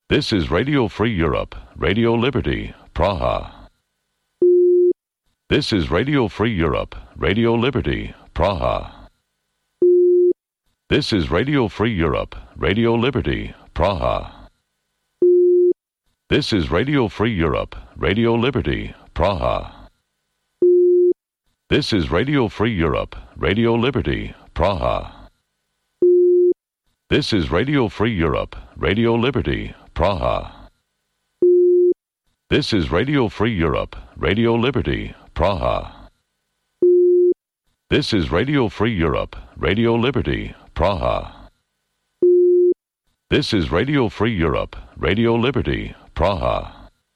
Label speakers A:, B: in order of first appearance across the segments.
A: This is Radio Free Europe, Radio Liberty, Praha. This is Radio Free Europe, Radio Liberty, Praha. This is Radio Free Europe, Radio Liberty, Praha. This is Radio Free Europe, Radio Liberty, Praha. This is Radio Free Europe, Radio Liberty, Praha. This is Radio Free Europe, Radio Liberty, Praha. This is Radio Free Europe, Radio Liberty, Praha. This is Radio Free Europe, Radio Liberty, Praha. This is Radio Free Europe, Radio Liberty, Praha.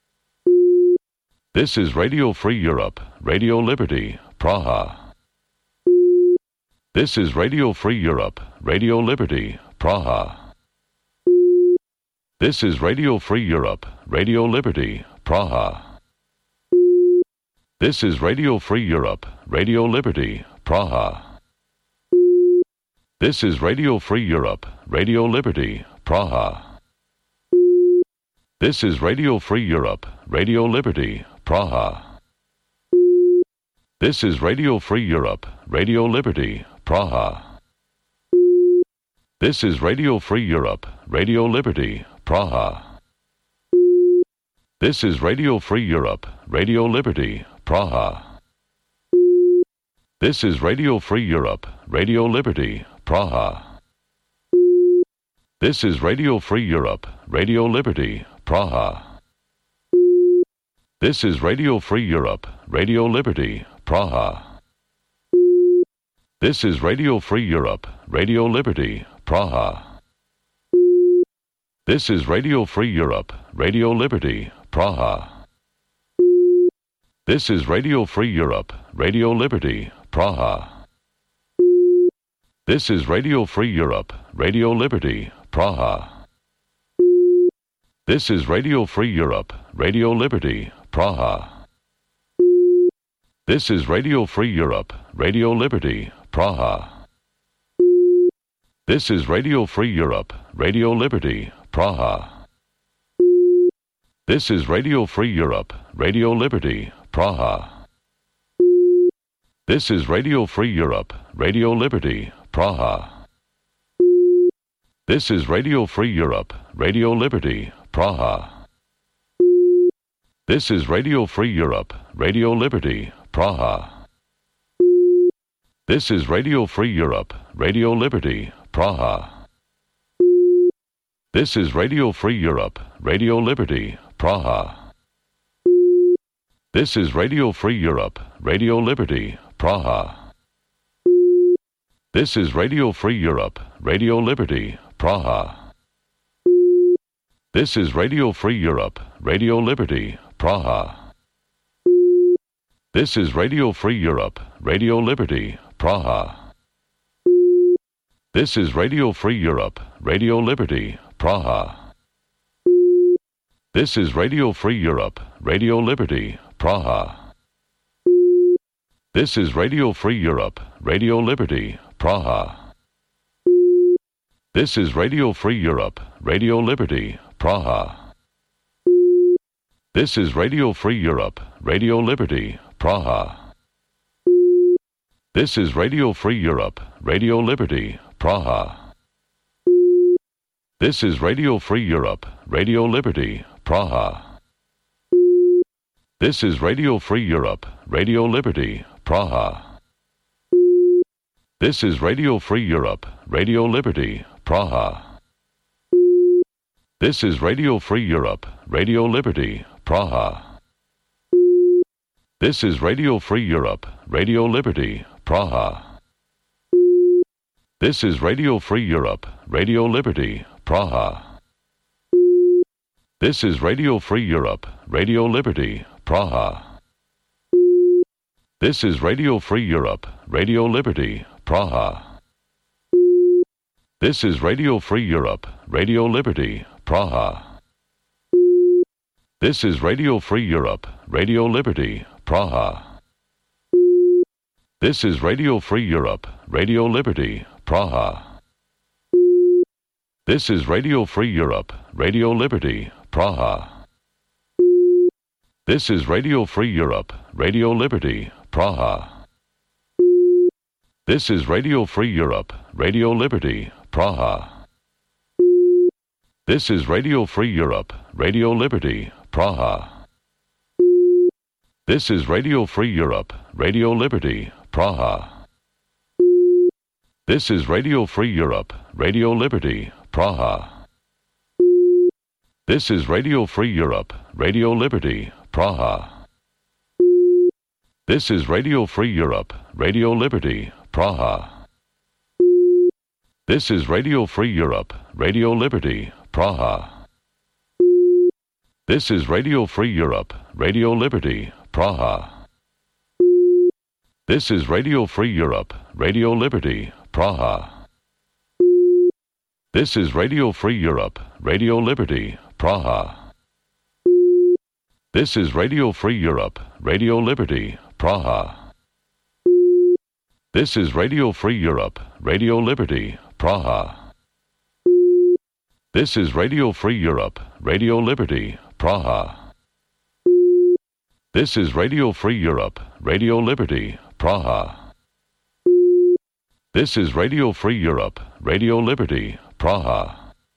A: This is Radio Free Europe, Radio Liberty, Praha. This is Radio Free Europe, Radio Liberty, Praha. This is Radio Free Europe, Radio Liberty, Praha. This is Radio Free Europe, Radio Liberty, Praha. This is Radio Free Europe, Radio Liberty, Praha. This is Radio Free Europe, Radio Liberty, Praha. This is Radio Free Europe, Radio Liberty, Praha. This is Radio Free Europe, Radio Liberty, Praha. This is Radio Free Europe, Radio Liberty, Praha. This is Radio Free Europe, Radio Liberty, Praha. This is Radio Free Europe, Radio Liberty, Praha. This is Radio Free Europe, Radio Liberty, Praha. This is Radio Free Europe, Radio Liberty, Praha. This is Radio Free Europe, Radio Liberty, Praha. This is Radio Free Europe, Radio Liberty, Praha. This is Radio Free Europe, Radio Liberty, Praha. This is Radio Free Europe, Radio Liberty, Praha. This is Radio Free Europe, Radio Liberty, Praha. This is Radio Free Europe, Radio Liberty, Praha. This is Radio Free Europe, Radio Liberty, Praha. This is Radio Free Europe, Radio Liberty, Praha. This is Radio Free Europe, Radio Liberty, Praha. This is Radio Free Europe, Radio Liberty, Praha. This is Radio Free Europe, Radio Liberty, Praha. This is Radio Free Europe, Radio Liberty, Praha. This is Radio Free Europe, Radio Liberty, Praha. This is Radio Free Europe, Radio Liberty, Praha. This is Radio Free Europe, Radio Liberty, Praha. This is Radio Free Europe, Radio Liberty, Praha. This is Radio Free Europe, Radio Liberty, Praha. This is Radio Free Europe, Radio Liberty, Praha. This is Radio Free Europe, Radio Liberty, Praha. This is Radio Free Europe, Radio Liberty, Praha. This is Radio Free Europe, Radio Liberty, Praha. This is Radio Free Europe, Radio Liberty, Praha. This is Radio Free Europe, Radio Liberty, Praha. This is Radio Free Europe, Radio Liberty, Praha. This is Radio Free Europe, Radio Liberty, Praha. This is Radio Free Europe, Radio Liberty, Praha. This is Radio Free Europe, Radio Liberty, Praha. This is Radio Free Europe, Radio Liberty, Praha. This is Radio Free Europe, Radio Liberty, Praha. This is Radio Free Europe, Radio Liberty, Praha. This is Radio Free Europe, Radio Liberty, Praha. This is Radio Free Europe, Radio Liberty, Praha. This is Radio Free Europe, Radio Liberty, Praha. This is Radio Free Europe, Radio Liberty, Praha. This is Radio Free Europe, Radio Liberty, Praha. This is Radio Free Europe, Radio Liberty, Praha. This is Radio Free Europe, Radio Liberty, Praha. This is Radio Free Europe, Radio Liberty, Praha. This is Radio Free Europe, Radio Liberty, Praha. This is Radio Free Europe, Radio Liberty, Praha. This is Radio Free Europe, Radio Liberty, Praha. This is Radio Free Europe, Radio Liberty, Praha. This is Radio Free Europe, Radio Liberty, Praha. This is Radio Free Europe, Radio Liberty, Praha. This is Radio Free Europe, Radio Liberty, Praha. This is Radio Free Europe, Radio Liberty, Praha. This is Radio Free Europe, Radio Liberty, Praha. This is Radio Free Europe, Radio Liberty, Praha. This is Radio Free Europe, Radio Liberty, Praha. This is Radio Free Europe, Radio Liberty, Praha.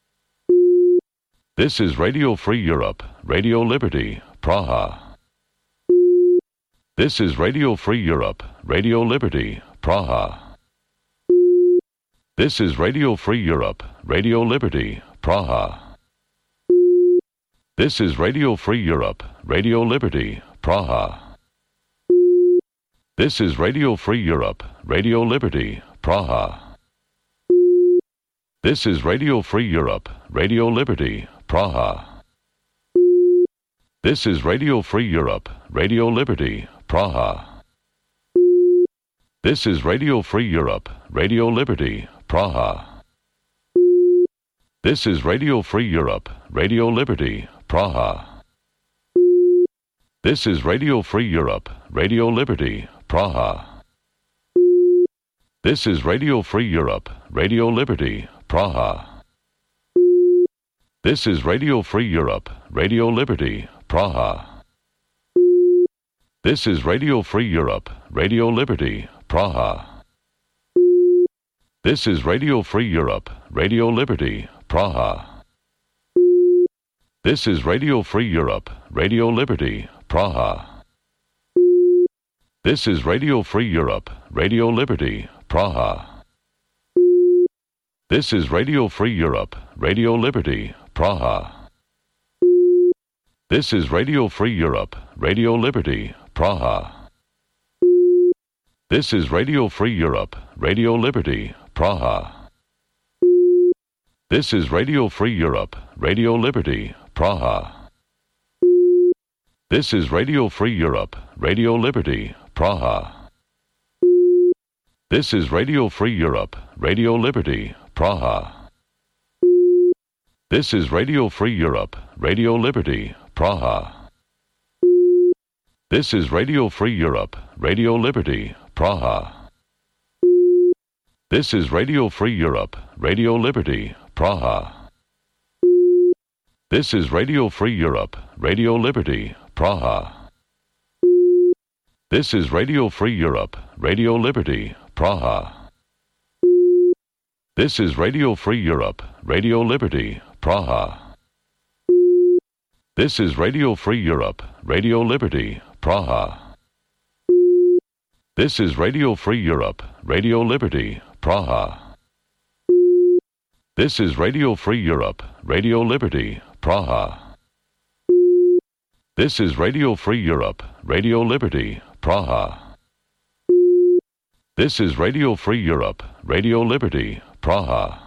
A: This is Radio Free Europe, Radio Liberty, Praha. This is Radio Free Europe, Radio Liberty, Praha. This is Radio Free Europe, Radio Liberty, Praha. This is Radio Free Europe, Radio Liberty, Praha. This is Radio Free Europe, Radio Liberty, Praha. This is Radio Free Europe, Radio Liberty, Praha. This is Radio Free Europe, Radio Liberty, Praha. This is Radio Free Europe, Radio Liberty, Praha. This is Radio Free Europe, Radio Liberty, Praha. This is Radio Free Europe, Radio Liberty, Praha. This is Radio Free Europe, Radio Liberty, Praha. This is Radio Free Europe, Radio Liberty, Praha. This is Radio Free Europe, Radio Liberty, Praha. This is Radio Free Europe, Radio Liberty, Praha. This is Radio Free Europe, Radio Liberty, Praha. This is Radio Free Europe, Radio Liberty, Praha. This is Radio Free Europe, Radio Liberty, Praha. This is Radio Free Europe, Radio Liberty, Praha. This is Radio Free Europe, Radio Liberty, Praha. This is Radio Free Europe, Radio Liberty, Praha. This is Radio Free Europe, Radio Liberty, Praha. This is Radio Free Europe, Radio Liberty, Praha. This is Radio Free Europe, Radio Liberty, Praha. This is Radio Free Europe, Radio Liberty, Praha. This is Radio Free Europe, Radio Liberty, Praha. This is Radio Free Europe, Radio Liberty, Praha. This is Radio Free Europe, Radio Liberty, Praha. This is Radio Free Europe, Radio Liberty, Praha. This is Radio Free Europe, Radio Liberty, Praha. This is Radio Free Europe, Radio Liberty, Praha. This is Radio Free Europe, Radio Liberty, Praha. This is Radio Free Europe, Radio Liberty, Praha. This is Radio Free Europe, Radio Liberty, Praha.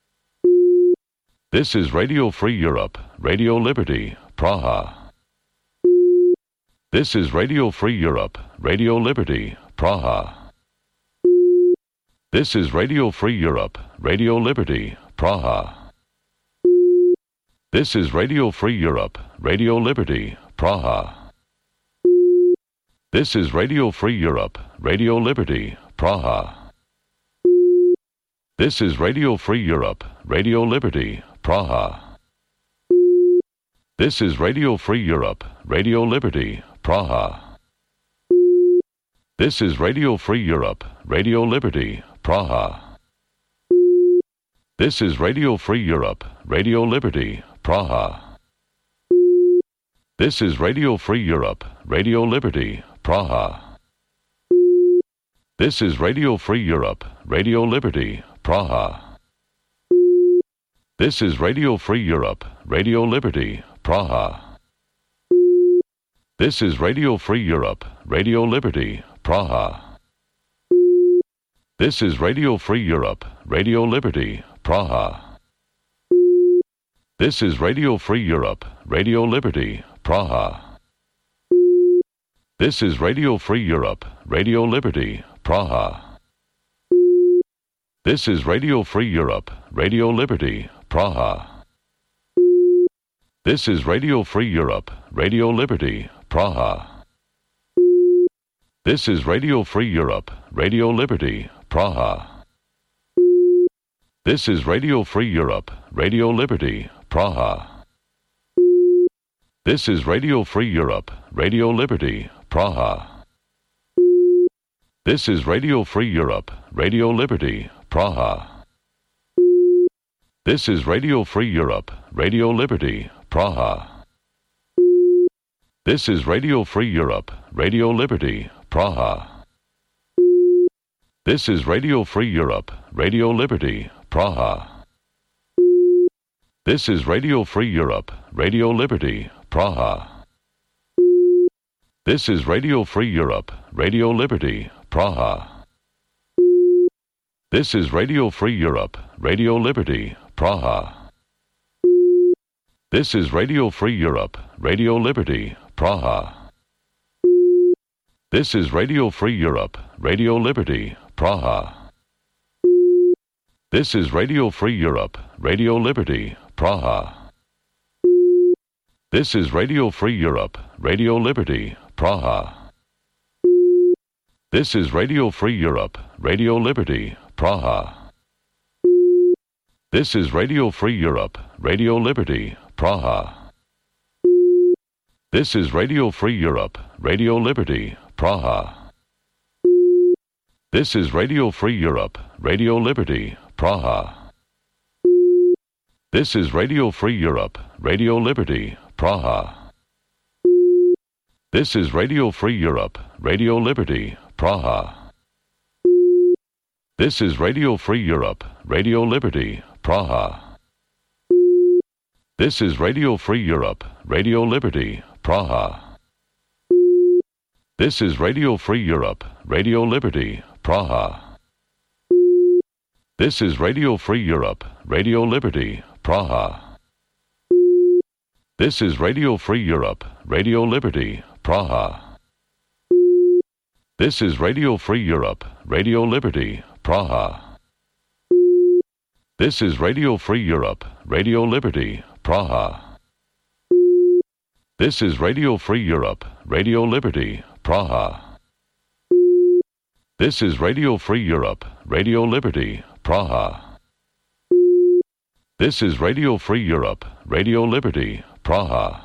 A: This is Radio Free Europe, Radio Liberty, Praha. This is Radio Free Europe, Radio Liberty, Praha. This is Radio Free Europe, Radio Liberty, Praha. This is Radio Free Europe, Radio Liberty, Praha. This is Radio Free Europe, Radio Liberty, Praha. This is Radio Free Europe, Radio Liberty, Praha. This is Radio Free Europe, Radio Liberty, Praha. This is Radio Free Europe, Radio Liberty, Praha. This is Radio Free Europe, Radio Liberty, Praha. This is Radio Free Europe, Radio Liberty, Praha. This is Radio Free Europe, Radio Liberty, Praha. This is Radio Free Europe, Radio Liberty, Praha. This is Radio Free Europe, Radio Liberty, Praha. This is Radio Free Europe, Radio Liberty, Praha. This is Radio Free Europe, Radio Liberty, Praha. This is Radio Free Europe, Radio Liberty, Praha. This is Radio Free Europe, Radio Liberty, Praha. This is Radio Free Europe, Radio Liberty, Praha. This is Radio Free Europe, Radio Liberty, Praha. This is Radio Free Europe, Radio Liberty, Praha. This is Radio Free Europe, Radio Liberty, Praha. This is Radio Free Europe, Radio Liberty, Praha. This is Radio Free Europe, Radio Liberty, Praha. This is Radio Free Europe, Radio Liberty, Praha. This is Radio Free Europe, Radio Liberty, Praha. This is Radio Free Europe, Radio Liberty, Praha. This is Radio Free Europe, Radio Liberty, Praha. This is Radio Free Europe, Radio Liberty, Praha. This is Radio Free Europe, Radio Liberty, Praha. This is Radio Free Europe, Radio Liberty, Praha. This is Radio Free Europe, Radio Liberty, Praha. This is Radio Free Europe, Radio Liberty, Praha. This is Radio Free Europe, Radio Liberty, Praha. This is Radio Free Europe, Radio Liberty, Praha. This is Radio Free Europe, Radio Liberty, Praha. This is Radio Free Europe, Radio Liberty, Praha. This is Radio Free Europe, Radio Liberty, Praha. This is Radio Free Europe, Radio Liberty, Praha. This is Radio Free Europe, Radio Liberty, Praha. This is Radio Free Europe, Radio Liberty, Praha. This is Radio Free Europe, Radio Liberty, Praha. This is Radio Free Europe, Radio Liberty, Praha. This is Radio Free Europe, Radio Liberty, Praha. This is Radio Free Europe, Radio Liberty, Praha. This is Radio Free Europe, Radio Liberty, Praha. This is Radio Free Europe, Radio Liberty, Praha. This is Radio Free Europe, Radio Liberty, Praha. This is Radio Free Europe, Radio Liberty, Praha.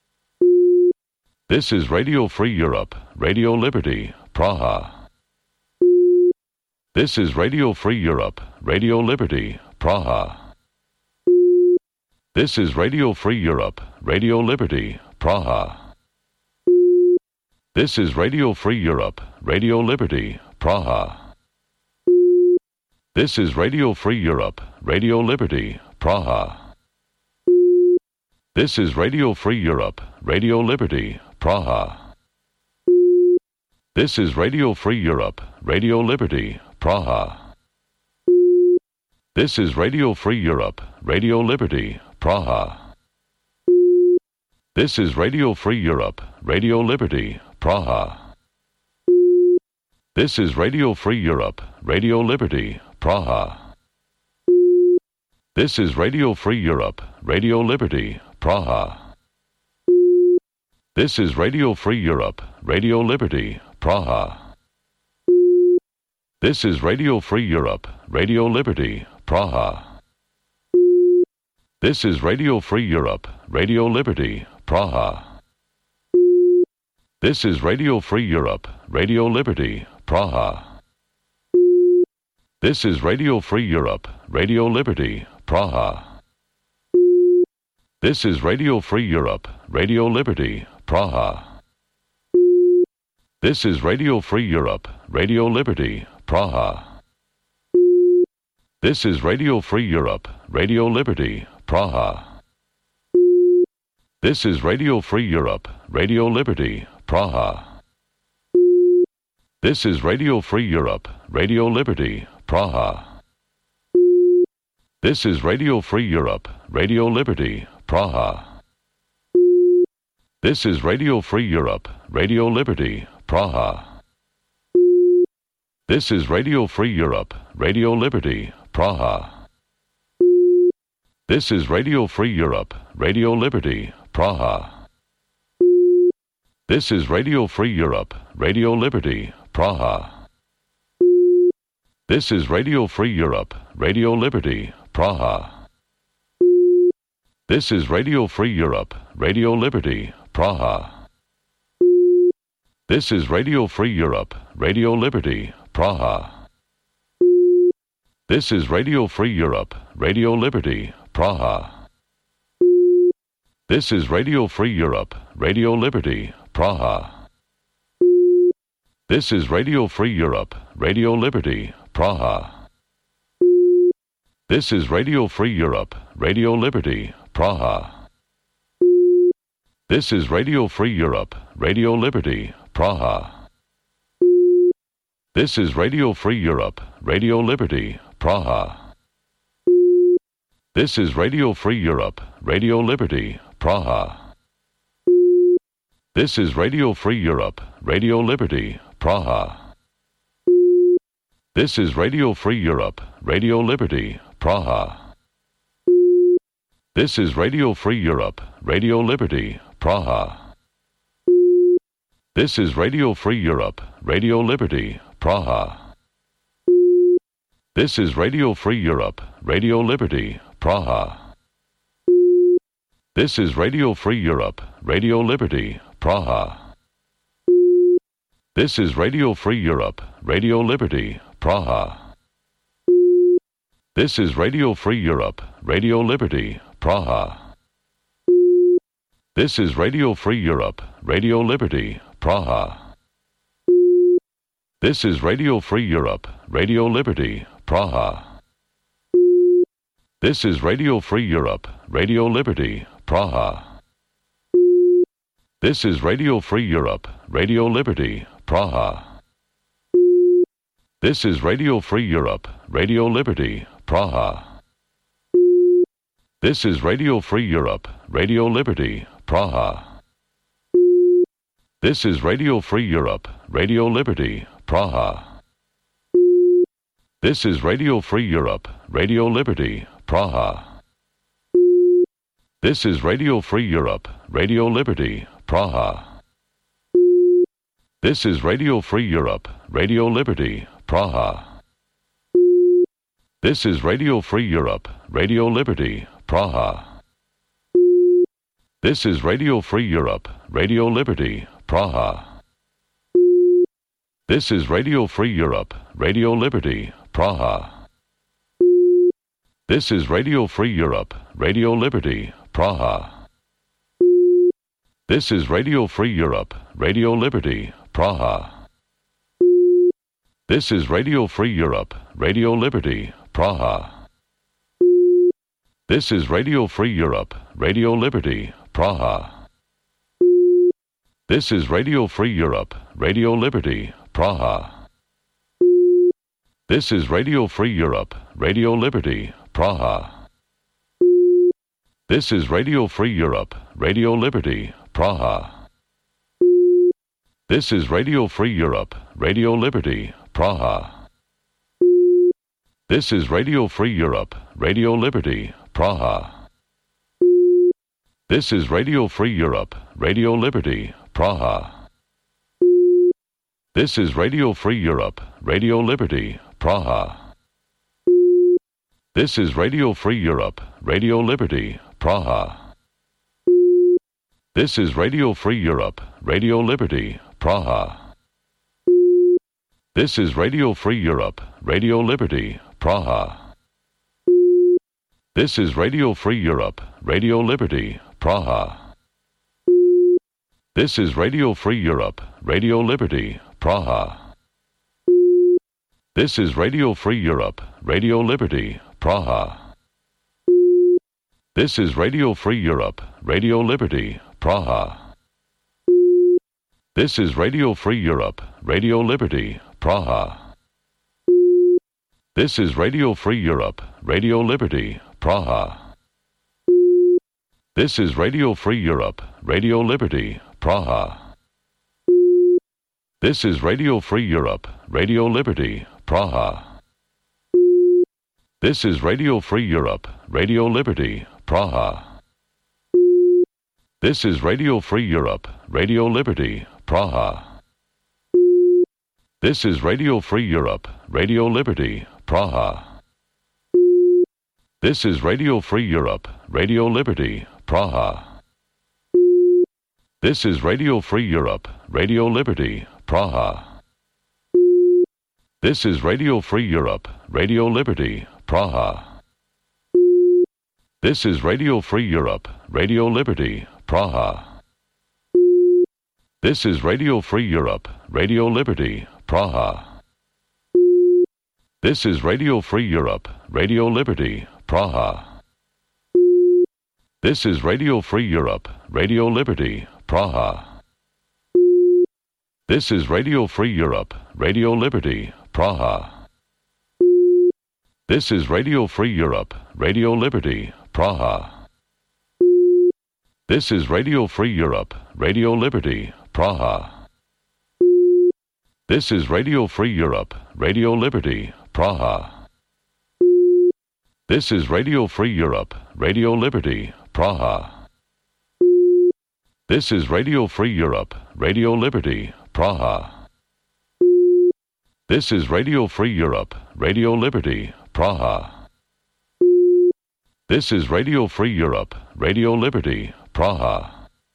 A: This is Radio Free Europe, Radio Liberty, Praha. This is Radio Free Europe, Radio Liberty, Praha. This is Radio Free Europe, Radio Liberty, Praha. This is Radio Free Europe, Radio Liberty, Praha. This is Radio Free Europe, Radio Liberty, Praha. This is Radio Free Europe, Radio Liberty, Praha. This is Radio Free Europe, Radio Liberty, Praha. This is Radio Free Europe, Radio Liberty, Praha. This is Radio Free Europe, Radio Liberty, Praha. This is Radio Free Europe, Radio Liberty, Praha. This is Radio Free Europe, Radio Liberty, Praha. This is Radio Free Europe, Radio Liberty, Praha. This is Radio Free Europe, Radio Liberty, Praha. This is Radio Free Europe, Radio Liberty, Praha. This is Radio Free Europe, Radio Liberty, Praha. This is Radio Free Europe, Radio Liberty, Praha. This is Radio Free Europe, Radio Liberty, Praha. This is Radio Free Europe, Radio Liberty, Praha. This is Radio Free Europe, Radio Liberty, Praha. This is Radio Free Europe, Radio Liberty, Praha. This is Radio Free Europe, Radio Liberty, Praha. This is Radio Free Europe, Radio Liberty, Praha. This is Radio Free Europe, Radio Liberty, Praha. This is Radio Free Europe, Radio Liberty, Praha. This is Radio Free Europe, Radio Liberty, Praha. This is Radio Free Europe, Radio Liberty, Praha. This is Radio Free Europe, Radio Liberty, Praha. This is Radio Free Europe, Radio Liberty, Praha. This is Radio Free Europe, Radio Liberty, Praha. This is Radio Free Europe, Radio Liberty, Praha. This is Radio Free Europe, Radio Liberty, Praha. This is Radio Free Europe, Radio Liberty, Praha. This is Radio Free Europe, Radio Liberty, Praha. This is Radio Free Europe, Radio Liberty, Praha. This is Radio Free Europe, Radio Liberty, Praha. This is Radio Free Europe, Radio Liberty, Praha. This is Radio Free Europe, Radio Liberty, Praha. This is Radio Free Europe, Radio Liberty, Praha. This is Radio Free Europe, Radio Liberty, Praha. This is Radio Free Europe, Radio Liberty, Praha. This is Radio Free Europe, Radio Liberty, Praha. This is Radio Free Europe, Radio Liberty, Praha. This is Radio Free Europe, Radio Liberty, Praha. This is Radio Free Europe, Radio Liberty, Praha. This is Radio Free Europe, Radio Liberty, Praha. This is Radio Free Europe, Radio Liberty, Praha. This is Radio Free Europe, Radio Liberty, Praha. This is Radio Free Europe, Radio Liberty, Praha. This is Radio Free Europe, Radio Liberty, Praha. This is Radio Free Europe, Radio Liberty, Praha. This is Radio Free Europe, Radio Liberty, Praha. This is Radio Free Europe, Radio Liberty, Praha. This is Radio Free Europe, Radio Liberty, Praha. This is Radio Free Europe, Radio Liberty, Praha. This is Radio Free Europe, Radio Liberty, Praha. This is Radio Free Europe, Radio Liberty, Praha. This is Radio Free Europe, Radio Liberty, Praha. This is Radio Free Europe, Radio Liberty, Praha. This is Radio Free Europe, Radio Liberty, Praha. This is Radio Free Europe, Radio Liberty, Praha. This is Radio Free Europe, Radio Liberty, Praha. This is Radio Free Europe, Radio Liberty, Praha. This is Radio Free Europe, Radio Liberty, Praha. This is Radio Free Europe, Radio Liberty, Praha. This is Radio Free Europe, Radio Liberty, Praha. This is Radio Free Europe, Radio Liberty, Praha. This is Radio Free Europe, Radio Liberty, Praha. This is Radio Free Europe, Radio Liberty, Praha. This is Radio Free Europe, Radio Liberty, Praha. This is Radio Free Europe, Radio Liberty, Praha. This is Radio Free Europe, Radio Liberty, Praha. This is Radio Free Europe, Radio Liberty, Praha. This is Radio Free Europe, Radio Liberty, Praha. This is Radio Free Europe, Radio Liberty, Praha. This is Radio Free Europe, Radio Liberty, Praha. This is Radio Free Europe, Radio Liberty, Praha. This is Radio Free Europe, Radio Liberty, Praha. This is Radio Free Europe, Radio Liberty, Praha. This is Radio Free Europe, Radio Liberty, Praha. This is Radio Free Europe, Radio Liberty, Praha. This is Radio Free Europe, Radio Liberty, Praha. This is Radio Free Europe, Radio Liberty, Praha. This is Radio Free Europe, Radio Liberty, Praha. This is Radio Free Europe, Radio Liberty, Praha. This is Radio Free Europe, Radio Liberty, Praha. This is Radio Free Europe, Radio Liberty, Praha. This is Radio Free Europe, Radio Liberty, Praha. This is Radio Free Europe, Radio Liberty, Praha. This is Radio Free Europe, Radio Liberty, Praha. This is Radio Free Europe, Radio Liberty, Praha. This is Radio Free Europe, Radio Liberty, Praha. This is Radio Free Europe, Radio Liberty, Praha. This is Radio Free Europe, Radio Liberty, Praha. This is Radio Free Europe, Radio Liberty, Praha. This is Radio Free Europe, Radio Liberty, Praha. This is Radio Free Europe, Radio Liberty, Praha. This is Radio Free Europe, Radio Liberty, Praha.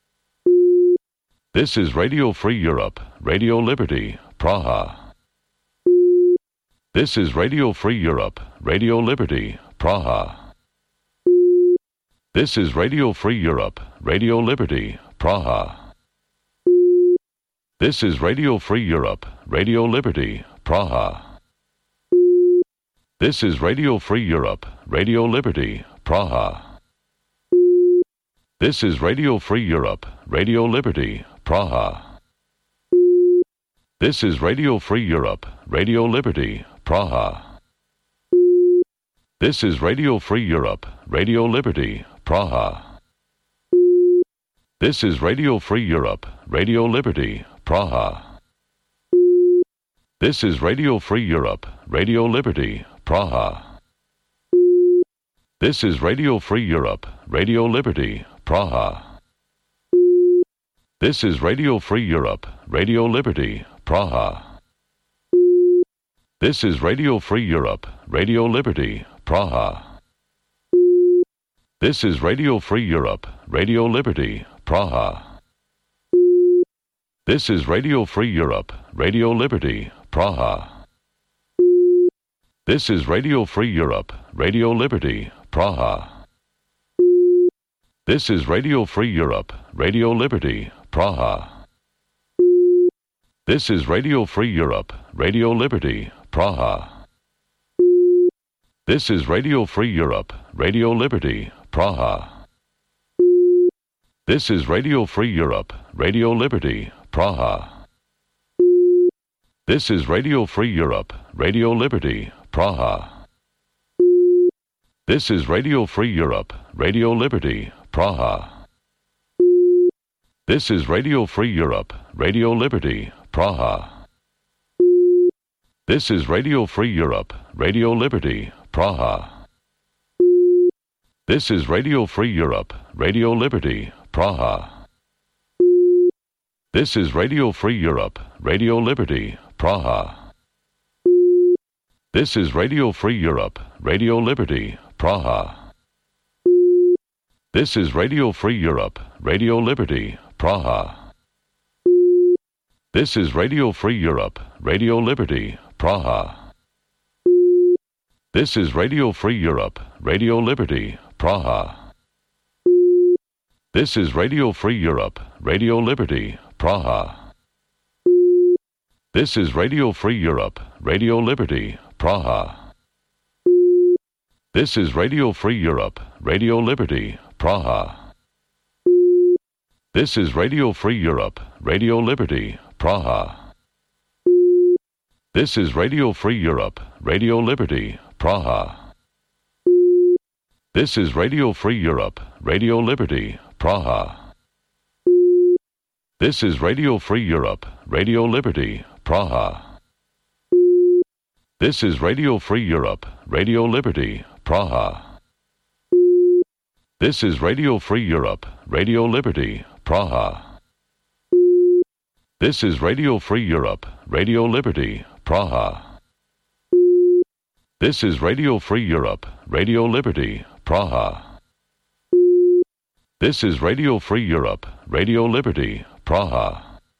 A: This is Radio Free Europe, Radio Liberty, Praha. This is Radio Free Europe, Radio Liberty, Praha. This is Radio Free Europe, Radio Liberty, Praha. This is Radio Free Europe, Radio Liberty, Praha. This is Radio Free Europe, Radio Liberty, Praha. This is Radio Free Europe, Radio Liberty, Praha. This is Radio Free Europe, Radio Liberty, Praha. This is Radio Free Europe, Radio Liberty, Praha. This is Radio Free Europe, Radio Liberty, Praha. This is Radio Free Europe, Radio Liberty, Praha. This is Radio Free Europe, Radio Liberty, Praha. This is Radio Free Europe, Radio Liberty, Praha. This is Radio Free Europe, Radio Liberty, Praha. This is Radio Free Europe, Radio Liberty, Praha. This is Radio Free Europe, Radio Liberty, Praha. This is Radio Free Europe, Radio Liberty, Praha. This is Radio Free Europe, Radio Liberty, Praha. This is Radio Free Europe, Radio Liberty, Praha. This is Radio Free Europe, Radio Liberty, Praha. This is Radio Free Europe, Radio Liberty, Praha. This is Radio Free Europe, Radio Liberty, Praha. This is Radio Free Europe, Radio Liberty, Praha. This is Radio Free Europe, Radio Liberty, Praha. This is Radio Free Europe, Radio Liberty, Praha. This is Radio Free Europe, Radio Liberty, Praha. This is Radio Free Europe, Radio Liberty, Praha. This is Radio Free Europe, Radio Liberty, Praha. This is Radio Free Europe, Radio Liberty, Praha. This is Radio Free Europe, Radio Liberty, Praha. This is Radio Free Europe, Radio Liberty, Praha. This is Radio Free Europe, Radio Liberty, Praha. This is Radio Free Europe, Radio Liberty, Praha. This is Radio Free Europe, Radio Liberty, Praha. This is Radio Free Europe, Radio Liberty, Praha. This is Radio Free Europe, Radio Liberty, Praha. This is Radio Free Europe, Radio Liberty, Praha. This is Radio Free Europe, Radio Liberty, Praha. This is Radio Free Europe, Radio Liberty, Praha. This is Radio Free Europe, Radio Liberty, Praha. This is Radio Free Europe, Radio Liberty, Praha. This is Radio Free Europe, Radio Liberty, Praha. This is Radio Free Europe, Radio Liberty, Praha.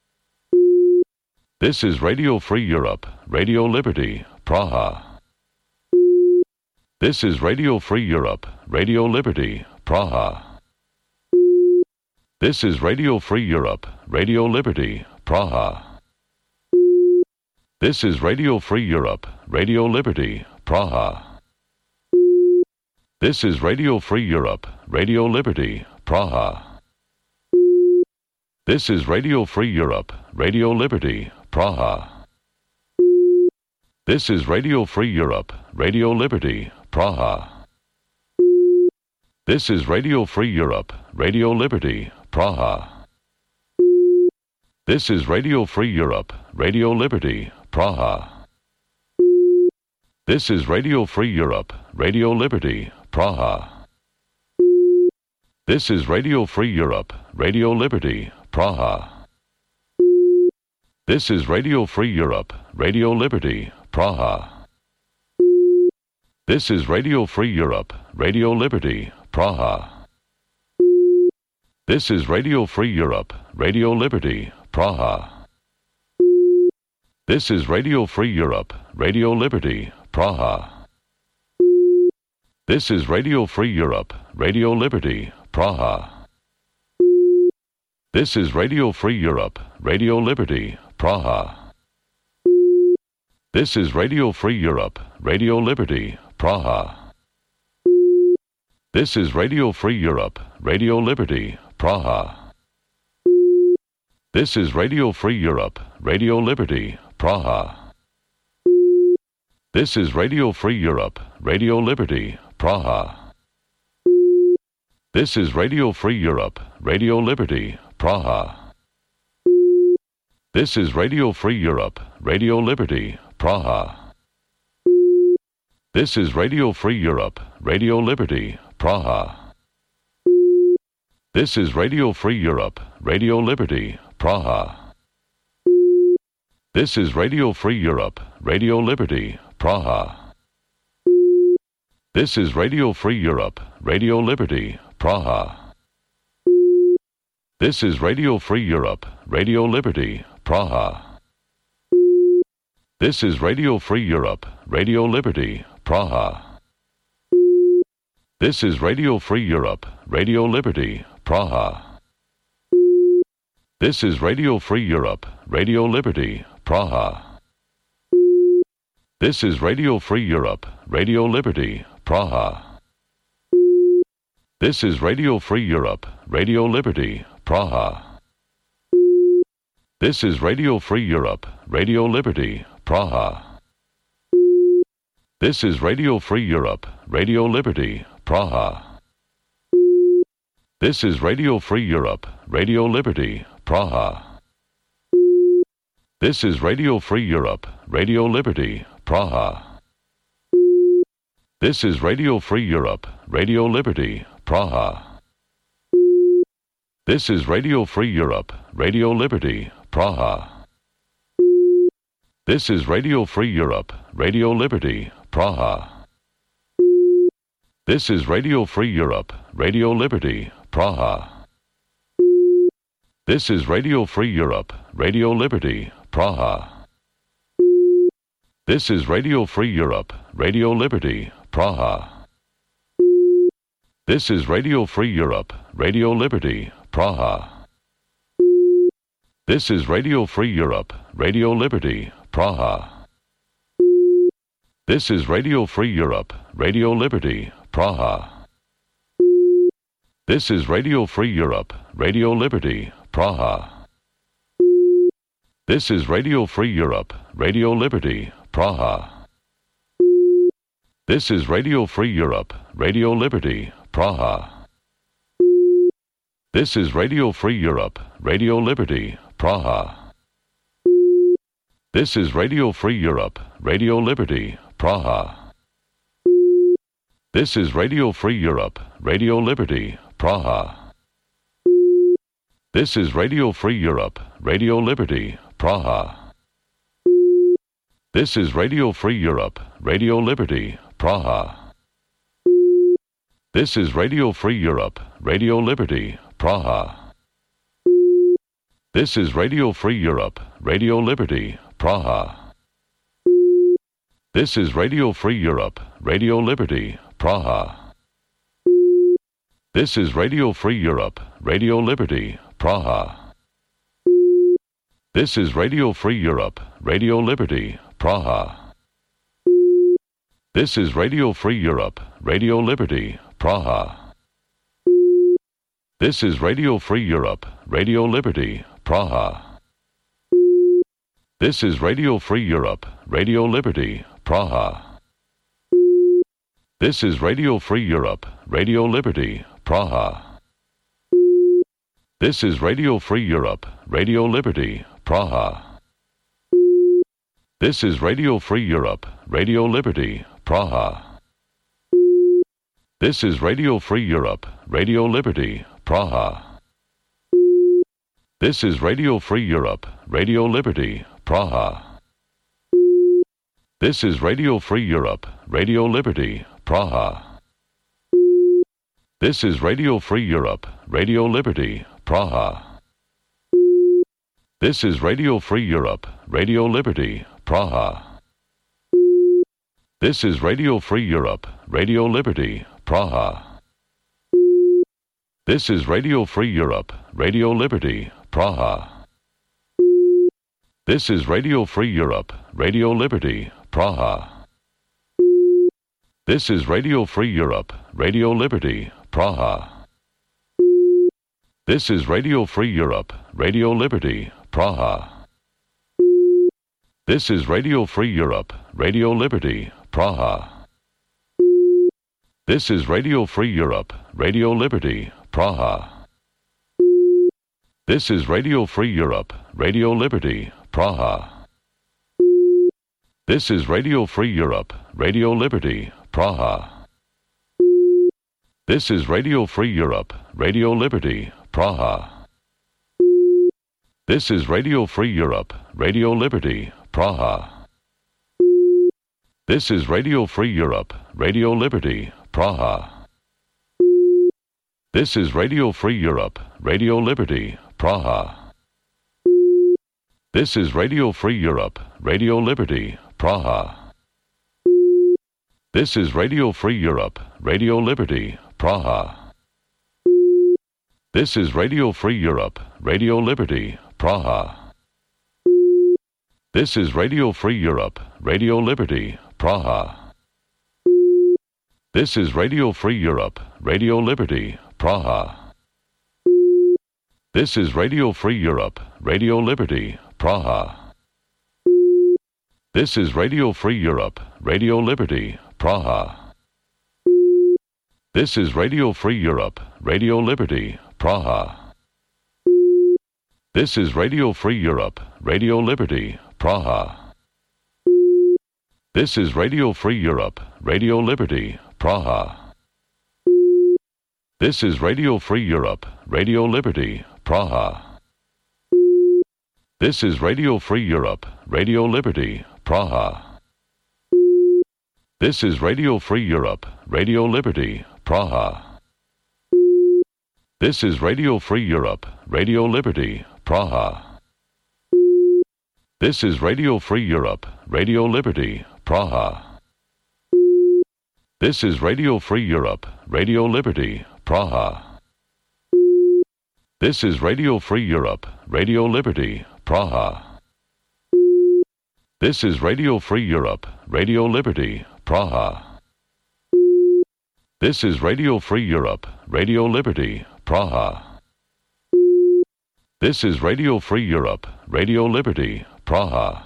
A: This is Radio Free Europe, Radio Liberty, Praha. This is Radio Free Europe, Radio Liberty, Praha. This is Radio Free Europe, Radio Liberty, Praha. This is Radio Free Europe, Radio Liberty, Praha. This is Radio Free Europe, Radio Liberty, Praha. This is Radio Free Europe, Radio Liberty, Praha. This is Radio Free Europe, Radio Liberty, Praha. This is Radio Free Europe, Radio Liberty, Praha. This is Radio Free Europe, Radio Liberty, Praha. This is Radio Free Europe, Radio Liberty, Praha. This is Radio Free Europe, Radio Liberty, Praha. This is Radio Free Europe, Radio Liberty, Praha. This is Radio Free Europe, Radio Liberty, Praha. This is Radio Free Europe, Radio Liberty, Praha. This is Radio Free Europe, Radio Liberty, Praha. This is Radio Free Europe, Radio Liberty, Praha. This is Radio Free Europe, Radio Liberty, Praha. This is Radio Free Europe, Radio Liberty, Praha. This is Radio Free Europe, Radio Liberty, Praha. This is Radio Free Europe, Radio Liberty, Praha. This is Radio Free Europe, Radio Liberty, Praha. This is Radio Free Europe, Radio Liberty, Praha. This is Radio Free Europe, Radio Liberty, Praha. This is Radio Free Europe, Radio Liberty, Praha. This is Radio Free Europe, Radio Liberty, Praha. This is Radio Free Europe, Radio Liberty, Praha. This is Radio Free Europe, Radio Liberty, Praha. This is Radio Free Europe, Radio Liberty, Praha. This is Radio Free Europe, Radio Liberty, Praha. This is Radio Free Europe, Radio Liberty, Praha. This is Radio Free Europe, Radio Liberty, Praha. This is Radio Free Europe, Radio Liberty, Praha. This is Radio Free Europe, Radio Liberty, Praha. This is Radio Free Europe, Radio Liberty, Praha. This is Radio Free Europe, Radio Liberty, Praha. This is Radio Free Europe, Radio Liberty, Praha. This is Radio Free Europe, Radio Liberty, Praha. This is Radio Free Europe, Radio Liberty, Praha. This is Radio Free Europe, Radio Liberty, Praha. This is Radio Free Europe, Radio Liberty, Praha. This is Radio Free Europe, Radio Liberty, Praha. This is Radio Free Europe, Radio Liberty, Praha. This is Radio Free Europe, Radio Liberty, Praha. This is Radio Free Europe, Radio Liberty, Praha. This is Radio Free Europe, Radio Liberty, Praha. This is Radio Free Europe, Radio Liberty, Praha. This is Radio Free Europe, Radio Liberty, Praha. This is Radio Free Europe, Radio Liberty, Praha. This is Radio Free Europe, Radio Liberty, Praha. This is Radio Free Europe, Radio Liberty, Praha. This is Radio Free Europe, Radio Liberty, Praha. This is Radio Free Europe, Radio Liberty, Praha. This is Radio Free Europe, Radio Liberty, Praha. This is Radio Free Europe, Radio Liberty, Praha. This is Radio Free Europe, Radio Liberty, Praha. This is Radio Free Europe, Radio Liberty, Praha. This is Radio Free Europe, Radio Liberty, Praha. This is Radio Free Europe, Radio Liberty, Praha. This is Radio Free Europe, Radio Liberty, Praha. This is Radio Free Europe, Radio Liberty, Praha. This is Radio Free Europe, Radio Liberty, Praha. This is Radio Free Europe, Radio Liberty, Praha. This is Radio Free Europe, Radio Liberty, Praha. This is Radio Free Europe, Radio Liberty, Praha. This is Radio Free Europe, Radio Liberty, Praha. This is Radio Free Europe, Radio Liberty, Praha. This is Radio Free Europe, Radio Liberty, Praha. This is Radio Free Europe, Radio Liberty, Praha. This is Radio Free Europe, Radio Liberty, Praha. This is Radio Free Europe, Radio Liberty, Praha. This is Radio Free Europe, Radio Liberty, Praha. This is Radio Free Europe, Radio Liberty, Praha. This is Radio Free Europe, Radio Liberty, Praha. This is Radio Free Europe, Radio Liberty, Praha. This is Radio Free Europe, Radio Liberty, Praha. This is Radio Free Europe, Radio Liberty, Praha. This is Radio Free Europe, Radio Liberty, Praha. This is Radio Free Europe, Radio Liberty, Praha. This is Radio Free Europe, Radio Liberty, Praha. This is Radio Free Europe, Radio Liberty, Praha. This is Radio Free Europe, Radio Liberty, Praha. This is Radio Free Europe, Radio Liberty, Praha. This is Radio Free Europe, Radio Liberty, Praha. This is Radio Free Europe, Radio Liberty, Praha. This is Radio Free Europe, Radio Liberty, Praha. This is Radio Free Europe, Radio Liberty, Praha. This is Radio Free Europe, Radio Liberty, Praha. This is Radio Free Europe, Radio Liberty, Praha. This is Radio Free Europe, Radio Liberty, Praha. This is Radio Free Europe, Radio Liberty, Praha. This is Radio Free Europe, Radio Liberty, Praha. This is Radio Free Europe, Radio Liberty, Praha. This is Radio Free Europe, Radio Liberty, Praha. This is Radio Free Europe, Radio Liberty, Praha. This is Radio Free Europe, Radio Liberty, Praha. This is Radio Free Europe, Radio Liberty, Praha. This is Radio Free Europe, Radio Liberty, Praha. This is Radio Free Europe, Radio Liberty, Praha. This is Radio Free Europe, Radio Liberty, Praha. This is Radio Free Europe, Radio Liberty, Praha. This is Radio Free Europe, Radio Liberty, Praha. This is Radio Free Europe, Radio Liberty, Praha. This is Radio Free Europe, Radio Liberty, Praha.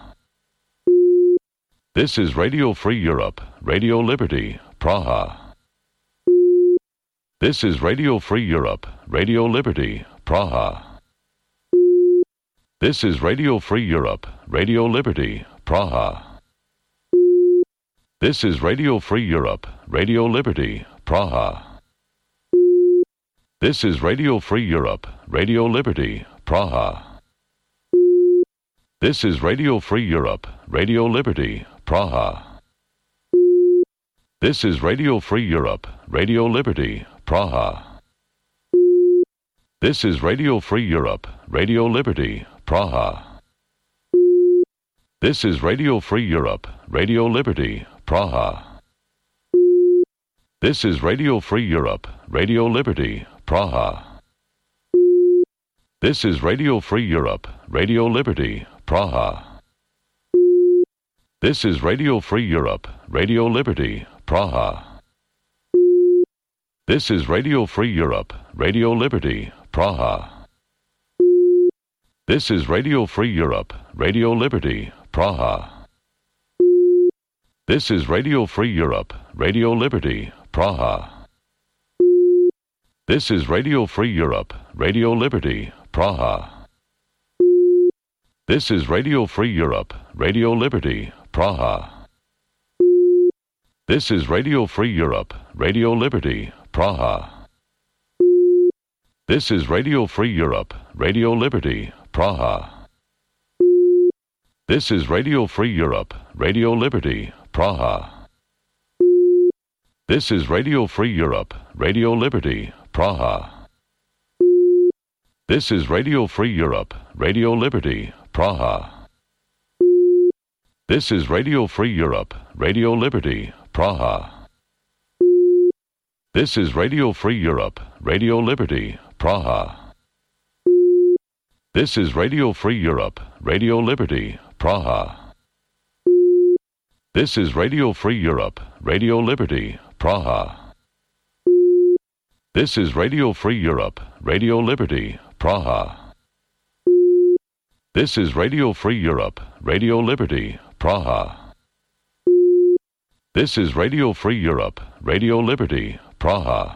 A: This is Radio Free Europe, Radio Liberty, Praha. This is Radio Free Europe, Radio Liberty, Praha. This is Radio Free Europe, Radio Liberty, Praha. This is Radio Free Europe, Radio Liberty, Praha. This is Radio Free Europe, Radio Liberty, Praha. This is Radio Free Europe, Radio Liberty, Praha. This is Radio Free Europe, Radio Liberty, Praha. This is Radio Free Europe, Radio Liberty, Praha. This is Radio Free Europe, Radio Liberty, Praha. This is Radio Free Europe, Radio Liberty, Praha. This is Radio Free Europe, Radio Liberty, Praha. This is Radio Free Europe, Radio Liberty, Praha. This is Radio Free Europe, Radio Liberty, Praha. This is Radio Free Europe, Radio Liberty, Praha. This is Radio Free Europe, Radio Liberty, Praha. This is Radio Free Europe, Radio Liberty, Praha. This is Radio Free Europe, Radio Liberty, Praha. This is Radio Free Europe, Radio Liberty, Praha. This is Radio Free Europe, Radio Liberty, Praha. This is Radio Free Europe, Radio Liberty, Praha. This is Radio Free Europe, Radio Liberty, Praha. This is Radio Free Europe, Radio Liberty, Praha. This is Radio Free Europe, Radio Liberty, Praha. This is Radio Free Europe, Radio Liberty, Praha. This is Radio Free Europe, Radio Liberty, Praha. This is Radio Free Europe, Radio Liberty, Praha. This is Radio Free Europe, Radio Liberty, Praha. This is Radio Free Europe, Radio Liberty, Praha. This is Radio Free Europe, Radio Liberty, Praha.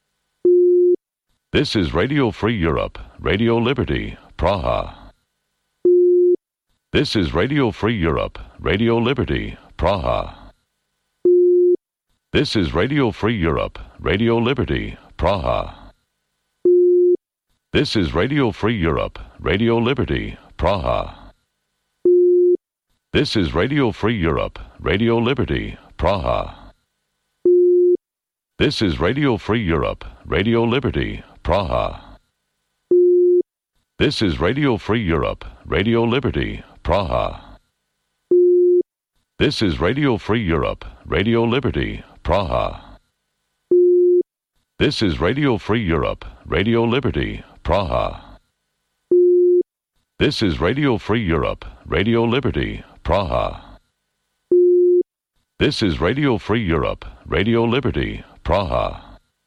A: This is Radio Free Europe, Radio Liberty, Praha. This is Radio Free Europe, Radio Liberty, Praha. This is Radio Free Europe, Radio Liberty, Praha. This is Radio Free Europe, Radio Liberty, Praha. This is Radio Free Europe, Radio Liberty, Praha. This is Radio Free Europe, Radio Liberty, Praha. This is Radio Free Europe, Radio Liberty, Praha. This is Radio Free Europe, Radio Liberty, Praha. This is Radio Free Europe, Radio Liberty, Praha. This is Radio Free Europe, Radio Liberty, Praha. This is Radio Free Europe, Radio Liberty, Praha.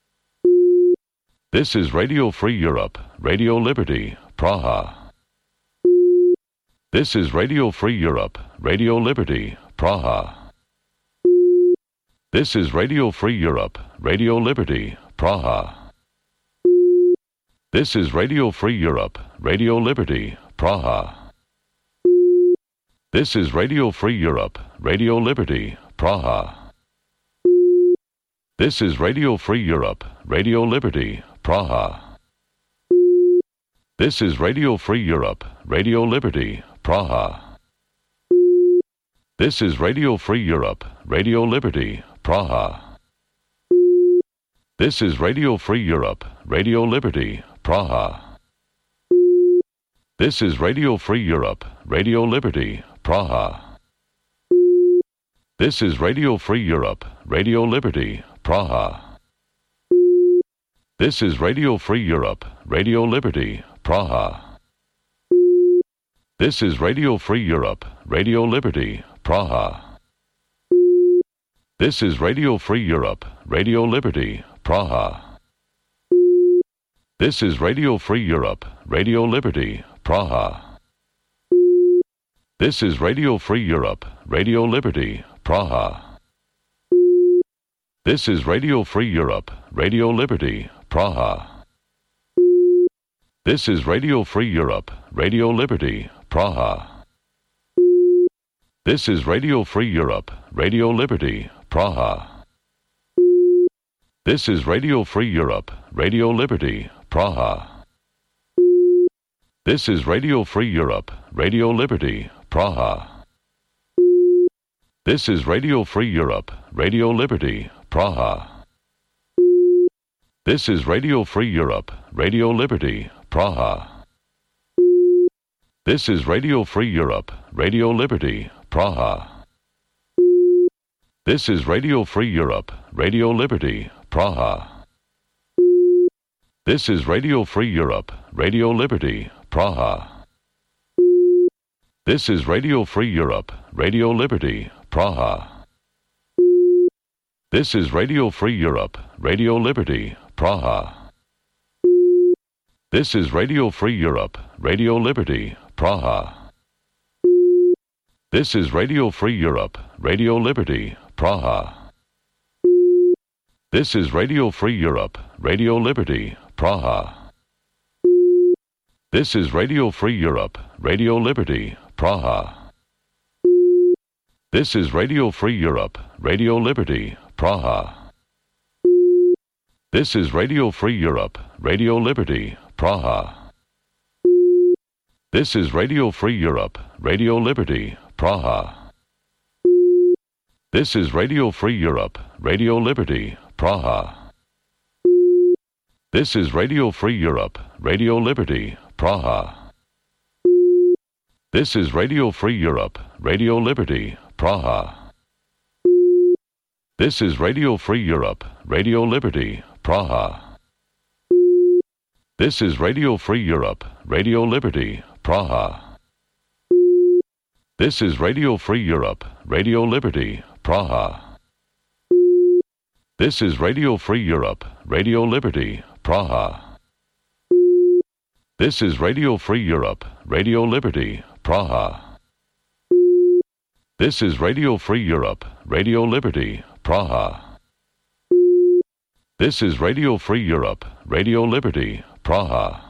A: This is Radio Free Europe, Radio Liberty, Praha. This is Radio Free Europe, Radio Liberty, Praha. This is Radio Free Europe, Radio Liberty, Praha. This is Radio Free Europe, Radio Liberty, Praha. This is Radio Free Europe, Radio Liberty, Praha. This is Radio Free Europe, Radio Liberty, Praha. This is Radio Free Europe, Radio Liberty, Praha. This is Radio Free Europe, Radio Liberty, Praha. This is Radio Free Europe, Radio Liberty, Praha. This is Radio Free Europe, Radio Liberty, Praha. This is Radio Free Europe, Radio Liberty, Praha. This is Radio Free Europe, Radio Liberty, Praha. This is Radio Free Europe, Radio Liberty, Praha. This is Radio Free Europe, Radio Liberty, Praha. This is Radio Free Europe, Radio Liberty, Praha. This is Radio Free Europe, Radio Liberty, Praha. This is Radio Free Europe, Radio Liberty, Praha. This is Radio Free Europe, Radio Liberty, Praha. This is Radio Free Europe, Radio Liberty, Praha. This is Radio Free Europe, Radio Liberty, Praha. This is Radio Free Europe, Radio Liberty, Praha. This is Radio Free Europe, Radio Liberty, Praha. This is Radio Free Europe, Radio Liberty, Praha. This is Radio Free Europe, Radio Liberty, Praha. This is Radio Free Europe, Radio Liberty, Praha. This is Radio Free Europe, Radio Liberty, Praha. This is Radio Free Europe, Radio Liberty, Praha. This is Radio Free Europe, Radio Liberty, Praha. This is Radio Free Europe, Radio Liberty, Praha. This is Radio Free Europe, Radio Liberty, Praha. This is Radio Free Europe, Radio Liberty, Praha. This is Radio Free Europe, Radio Liberty, Praha. This is Radio Free Europe, Radio Liberty, Praha. This is Radio Free Europe, Radio Liberty, Praha. This is Radio Free Europe, Radio Liberty, Praha. This is Radio Free Europe, Radio Liberty, Praha. This is Radio Free Europe, Radio Liberty, Praha. This is Radio Free Europe, Radio Liberty, Praha. This is Radio Free Europe, Radio Liberty, Praha. This is Radio Free Europe, Radio Liberty, Praha. This is Radio Free Europe, Radio Liberty, Praha. This is Radio Free Europe, Radio Liberty, Praha. This is Radio Free Europe, Radio Liberty, Praha. This is Radio Free Europe, Radio Liberty, Praha. This is Radio Free Europe, Radio Liberty, Praha.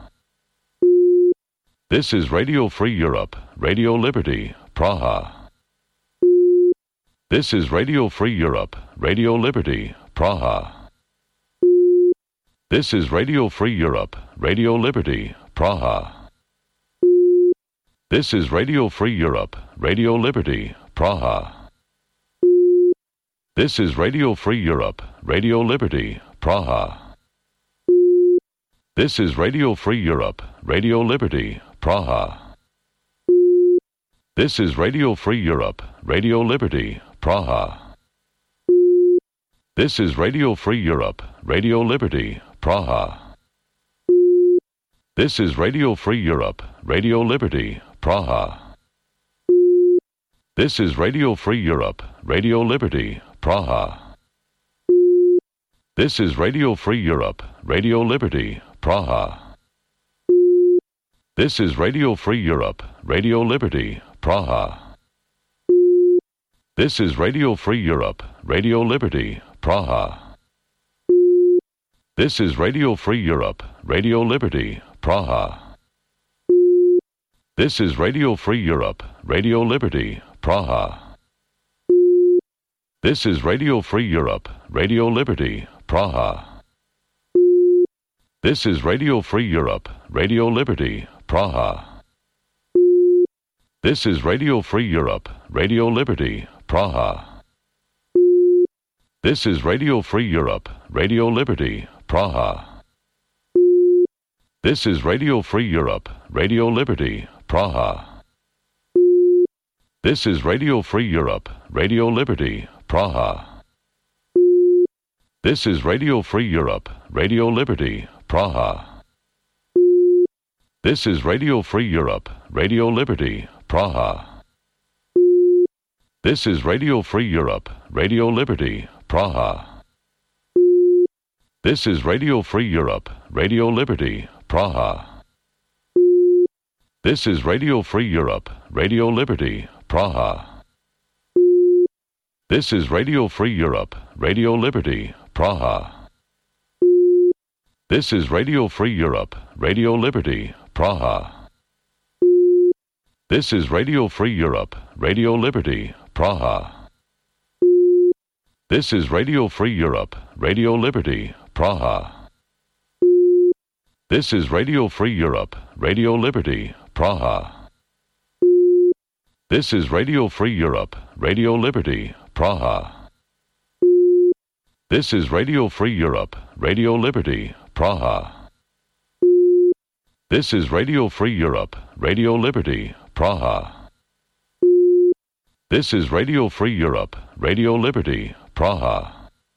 A: This is Radio Free Europe, Radio Liberty, Praha. This is Radio Free Europe, Radio Liberty, Praha. This is Radio Free Europe, Radio Liberty, Praha. This is Radio Free Europe, Radio Liberty, Praha. This is Radio Free Europe, Radio Liberty, Praha. This is Radio Free Europe, Radio Liberty, Praha. This is Radio Free Europe, Radio Liberty, Praha. This is Radio Free Europe, Radio Liberty, Praha. This is Radio Free Europe, Radio Liberty, Praha. This is Radio Free Europe, Radio Liberty, Praha. This is Radio Free Europe, Radio Liberty, Praha. This is Radio Free Europe, Radio Liberty, Praha. This is Radio Free Europe, Radio Liberty, Praha. This is Radio Free Europe, Radio Liberty, Praha. This is Radio Free Europe, Radio Liberty, Praha. This is Radio Free Europe, Radio Liberty, Praha. This is Radio Free Europe, Radio Liberty, Praha. This is Radio Free Europe, Radio Liberty, Praha. This is Radio Free Europe, Radio Liberty, Praha. This is Radio Free Europe, Radio Liberty, Praha. This is Radio Free Europe, Radio Liberty, Praha. This is Radio Free Europe, Radio Liberty, Praha. This is Radio Free Europe, Radio Liberty, Praha. This is Radio Free Europe, Radio Liberty, Praha. This is Radio Free Europe, Radio Liberty, Praha. This is Radio Free Europe, Radio Liberty, Praha. This is Radio Free Europe, Radio Liberty, Praha. This is Radio Free Europe, Radio Liberty, Praha. This is Radio Free Europe, Radio Liberty, Praha. This is Radio Free Europe, Radio Liberty, Praha. This is Radio Free Europe, Radio Liberty, Praha. This is Radio Free Europe, Radio Liberty, Praha. This is Radio Free Europe, Radio Liberty, Praha. This is Radio Free Europe, Radio Liberty, Praha. This is Radio Free Europe, Radio Liberty, Praha.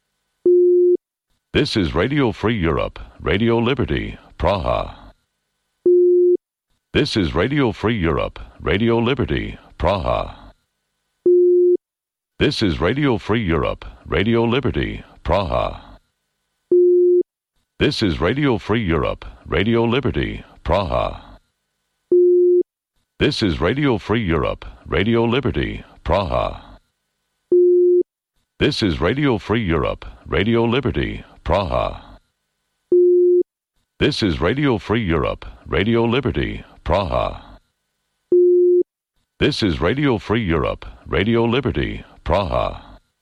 A: This is Radio Free Europe, Radio Liberty, Praha. This is Radio Free Europe, Radio Liberty, Praha. This is Radio Free Europe, Radio Liberty, Praha. This is Radio Free Europe, Radio Liberty, Praha. This is Radio Free Europe, Radio Liberty, Praha. This is Radio Free Europe, Radio Liberty, Praha. This is Radio Free Europe, Radio Liberty, Praha. This is Radio Free Europe, Radio Liberty, Praha.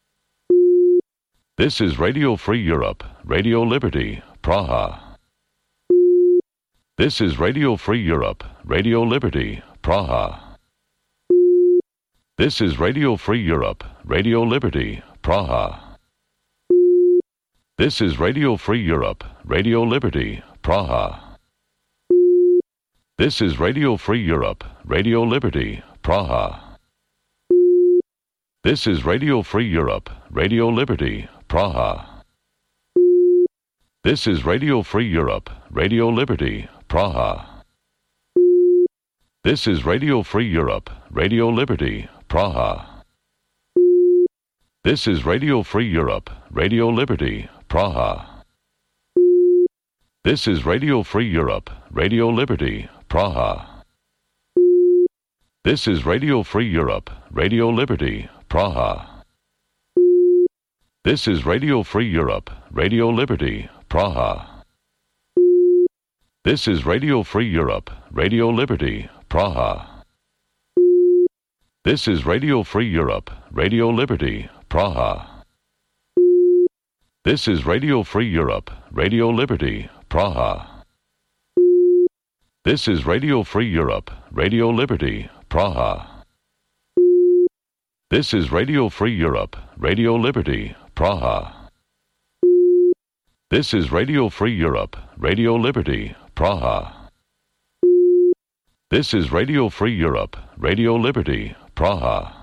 A: This is Radio Free Europe, Radio Liberty, Praha. This is Radio Free Europe, Radio Liberty, Praha. This is Radio Free Europe, Radio Liberty, Praha. This is Radio Free Europe, Radio Liberty, Praha. This is Radio Free Europe, Radio Liberty, Praha. This is Radio Free Europe, Radio Liberty, Praha. This is Radio Free Europe, Radio Liberty, Praha. This is Radio Free Europe, Radio Liberty, Praha. This is Radio Free Europe, Radio Liberty, Praha. This is Radio Free Europe, Radio Liberty, Praha. This is Radio Free Europe, Radio Liberty, Praha. This is Radio Free Europe, Radio Liberty, Praha. This is Radio Free Europe, Radio Liberty, Praha. This is Radio Free Europe, Radio Liberty, Praha. This is Radio Free Europe, Radio Liberty, Praha. This is Radio Free Europe, Radio Liberty, Praha. This is Radio Free Europe, Radio Liberty, Praha. This is Radio Free Europe, Radio Liberty, Praha. This is Radio Free Europe, Radio Liberty, Praha.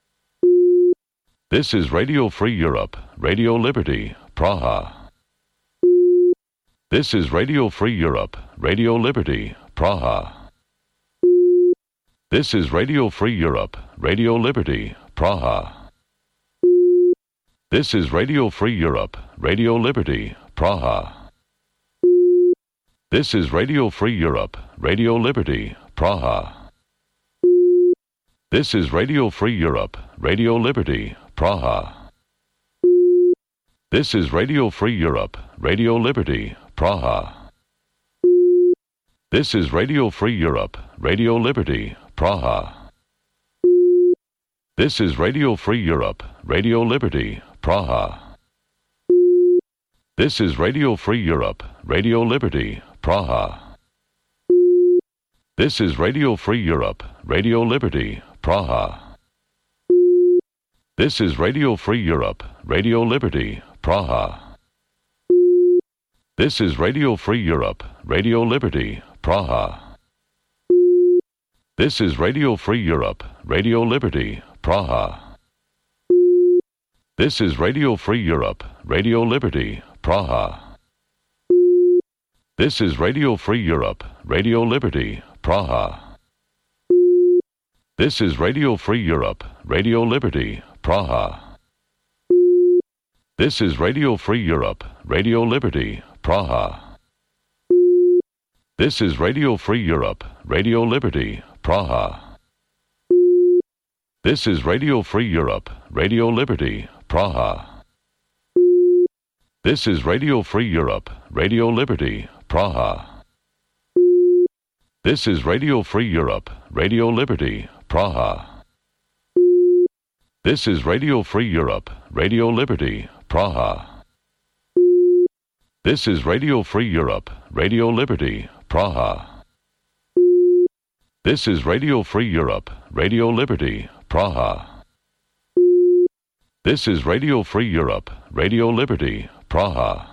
A: This is Radio Free Europe, Radio Liberty, Praha. This is Radio Free Europe, Radio Liberty, Praha. This is Radio Free Europe, Radio Liberty, Praha. This is Radio Free Europe, Radio Liberty, Praha. This is Radio Free Europe, Radio Liberty, Praha. This is Radio Free Europe, Radio Liberty, Praha. This is Radio Free Europe, Radio Liberty, Praha. This is Radio Free Europe, Radio Liberty, Praha. This is Radio Free Europe, Radio Liberty, Praha. This is Radio Free Europe, Radio Liberty, Praha. This is Radio Free Europe, Radio Liberty, Praha. This is Radio Free Europe, Radio Liberty, Praha. This is Radio Free Europe, Radio Liberty, Praha. This is Radio Free Europe, Radio Liberty, Praha. This is Radio Free Europe, Radio Liberty, Praha. This is Radio Free Europe, Radio Liberty, Praha. This is Radio Free Europe, Radio Liberty, Praha. This is Radio Free Europe, Radio Liberty, Praha. This is Radio Free Europe, Radio Liberty, Praha. This is Radio Free Europe, Radio Liberty, Praha. This is Radio Free Europe, Radio Liberty, Praha. This is Radio Free Europe, Radio Liberty, Praha. This is Radio Free Europe, Radio Liberty, Praha. This is Radio Free Europe, Radio Liberty, Praha. This is Radio Free Europe, Radio Liberty, Praha. This is Radio Free Europe, Radio Liberty, Praha.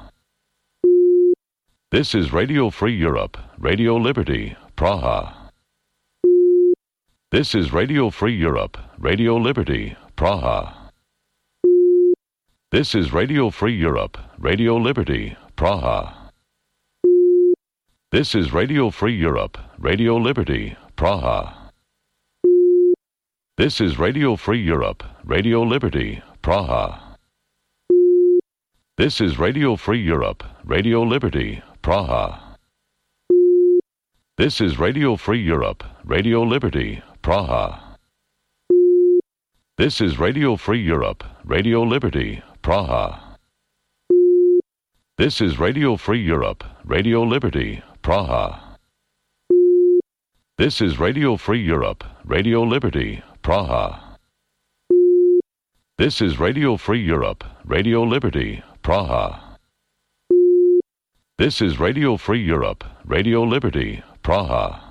A: This is Radio Free Europe, Radio Liberty, Praha. This is Radio Free Europe, Radio Liberty, Praha. This is Radio Free Europe, Radio Liberty, Praha. This is Radio Free Europe, Radio Liberty, Praha. This is Radio Free Europe, Radio Liberty, Praha. This is Radio Free Europe, Radio Liberty, Praha. This is Radio Free Europe, Radio Liberty, Praha. This is Radio Free Europe, Radio Liberty, Praha. This is Radio Free Europe, Radio Liberty, Praha. This is Radio Free Europe, Radio Liberty, Praha. This is Radio Free Europe, Radio Liberty, Praha. This is Radio Free Europe, Radio Liberty, Praha.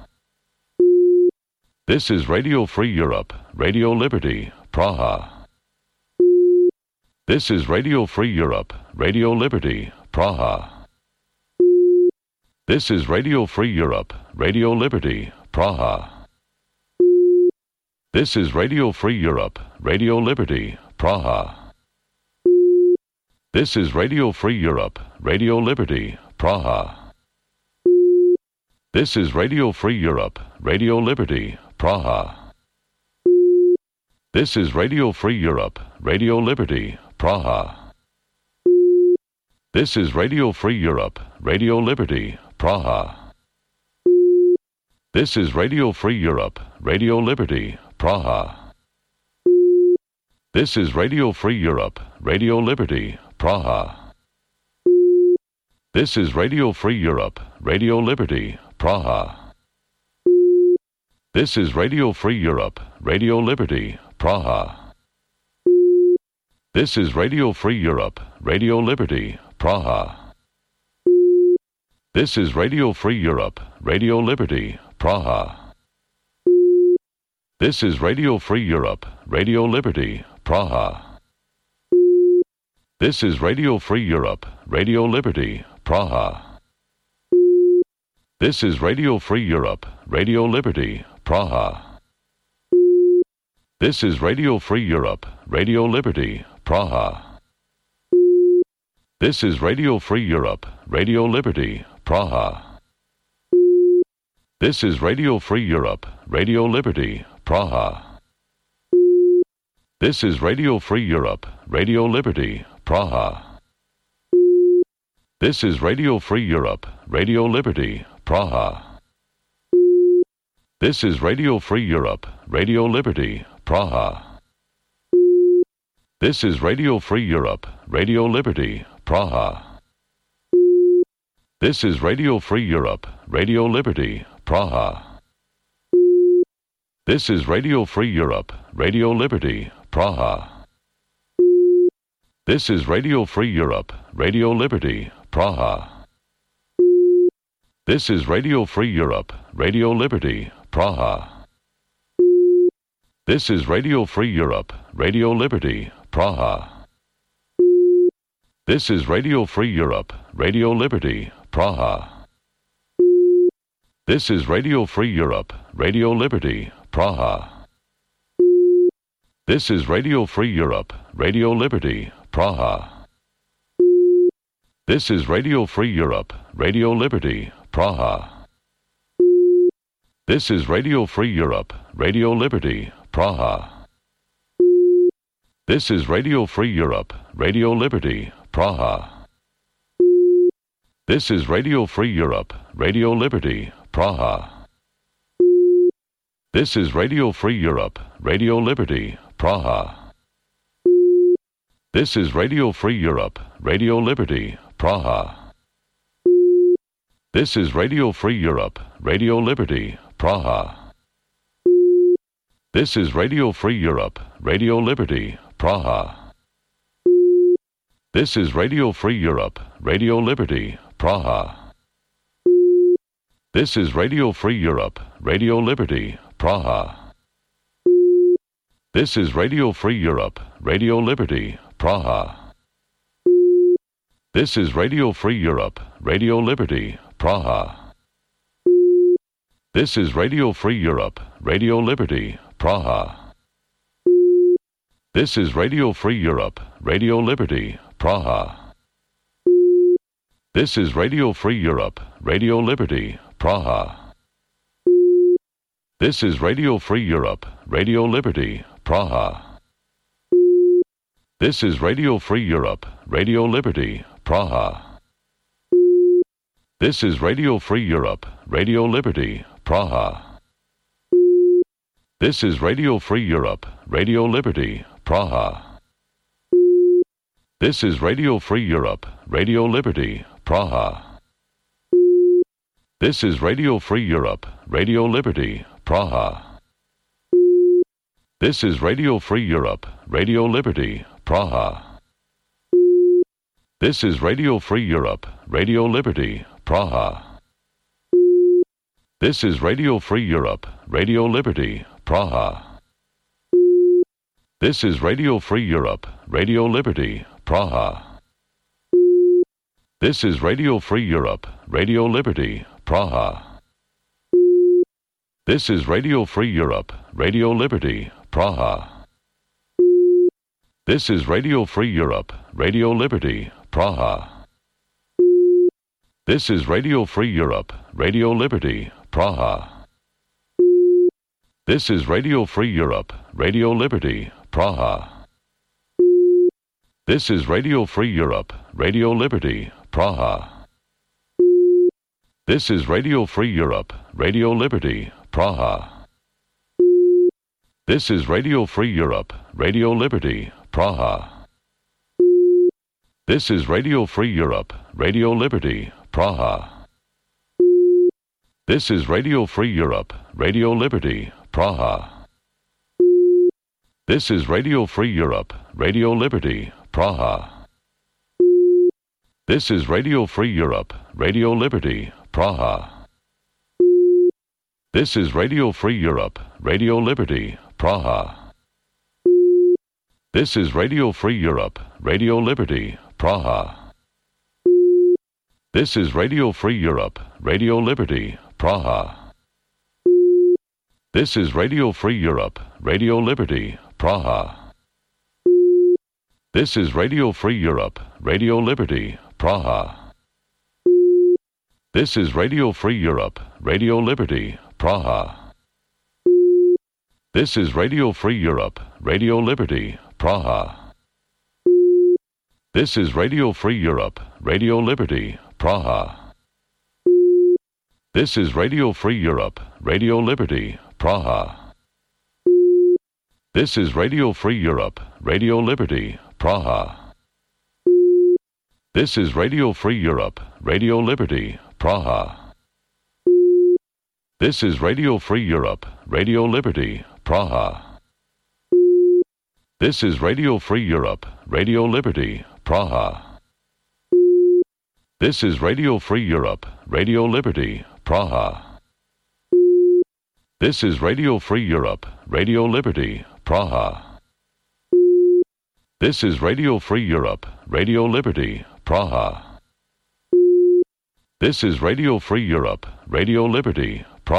A: This is Radio Free Europe, Radio Liberty, Praha. This is Radio Free Europe, Radio Liberty, Praha. This is Radio Free Europe, Radio Liberty, Praha. This is Radio Free Europe, Radio Liberty, Praha. This is Radio Free Europe, Radio Liberty, Praha. This is Radio Free Europe, Radio Liberty, Praha. This is Radio Free Europe, Radio Liberty, Praha. This is Radio Free Europe, Radio Liberty, Praha. This is Radio Free Europe, Radio Liberty, Praha. This is Radio Free Europe, Radio Liberty, Praha. This is Radio Free Europe, Radio Liberty, Praha. This is Radio Free Europe, Radio Liberty, Praha. This is Radio Free Europe, Radio Liberty, Praha. This is Radio Free Europe, Radio Liberty, Praha. This is Radio Free Europe, Radio Liberty, Praha. This is Radio Free Europe, Radio Liberty, Praha. This is Radio Free Europe, Radio Liberty, Praha. This is Radio Free Europe, Radio Liberty, Praha. This is Radio Free Europe, Radio Liberty, Praha. This is Radio Free Europe, Radio Liberty, Praha. This is Radio Free Europe, Radio Liberty, Praha. This is Radio Free Europe, Radio Liberty, Praha. This is Radio Free Europe, Radio Liberty, Praha. This is Radio Free Europe, Radio Liberty, Praha. This is Radio Free Europe, Radio Liberty, Praha. This is Radio Free Europe, Radio Liberty, Praha. This is Radio Free Europe, Radio Liberty, Praha. This is Radio Free Europe, Radio Liberty, Praha. This is Radio Free Europe, Radio Liberty, Praha. This is Radio Free Europe, Radio Liberty, Praha. This is Radio Free Europe, Radio Liberty, Praha. This is Radio Free Europe, Radio Liberty, Praha. This is Radio Free Europe, Radio Liberty, Praha. This is Radio Free Europe, Radio Liberty, Praha. This is Radio Free Europe, Radio Liberty, Praha. This is Radio Free Europe, Radio Liberty, Praha. This is Radio Free Europe, Radio Liberty, Praha. This is Radio Free Europe, Radio Liberty, Praha. This is Radio Free Europe, Radio Liberty, Praha. This is Radio Free Europe, Radio Liberty, Praha. This is Radio Free Europe, Radio Liberty, Praha. This is Radio Free Europe, Radio Liberty, Praha. This is Radio Free Europe, Radio Liberty, Praha. This is Radio Free Europe, Radio Liberty, Praha. This is Radio Free Europe, Radio Liberty, Praha. This is Radio Free Europe, Radio Liberty, Praha. This is Radio Free Europe, Radio Liberty, Praha. This is Radio Free Europe, Radio Liberty, Praha. This is Radio Free Europe, Radio Liberty, Praha. This is Radio Free Europe, Radio Liberty, Praha. This is Radio Free Europe, Radio Liberty, Praha. This is Radio Free Europe, Radio Liberty, Praha. This is Radio Free Europe, Radio Liberty, Praha. This is Radio Free Europe, Radio Liberty, Praha. This is Radio Free Europe, Radio Liberty, Praha. This is Radio Free Europe, Radio Liberty, Praha. This is Radio Free Europe, Radio Liberty, Praha. This is Radio Free Europe, Radio Liberty, Praha. This is Radio Free Europe, Radio Liberty, Praha. This is Radio Free Europe, Radio Liberty, Praha. This is Radio Free Europe, Radio Liberty, Praha. This is Radio Free Europe, Radio Liberty, Praha. This is Radio Free Europe, Radio Liberty, Praha. This is Radio Free Europe, Radio Liberty, Praha. This is Radio Free Europe, Radio Liberty, Praha. This is Radio Free Europe, Radio Liberty, Praha. This is Radio Free Europe, Radio Liberty, Praha. This is Radio Free Europe, Radio Liberty, Praha. This is Radio Free Europe, Radio Liberty, Praha. This is Radio Free Europe, Radio Liberty, Praha. This is Radio Free Europe, Radio Liberty, Praha. This is Radio Free Europe, Radio Liberty, Praha. This is Radio Free Europe, Radio Liberty, Praha. This is Radio Free Europe, Radio Liberty, Praha. This is Radio Free Europe, Radio Liberty, Praha. This is Radio Free Europe, Radio Liberty, Praha. This is Radio Free Europe, Radio Liberty, Praha. This is Radio Free Europe, Radio Liberty, Praha. This is Radio Free Europe, Radio Liberty, Praha. This is Radio Free Europe, Radio Liberty, Praha. This is Radio Free Europe, Radio Liberty, Praha. This is Radio Free Europe, Radio Liberty, Praha. This is Radio Free Europe, Radio Liberty, Praha. This is Radio Free Europe, Radio Liberty, Praha. This is Radio Free Europe, Radio Liberty, Praha. This is Radio Free Europe, Radio Liberty,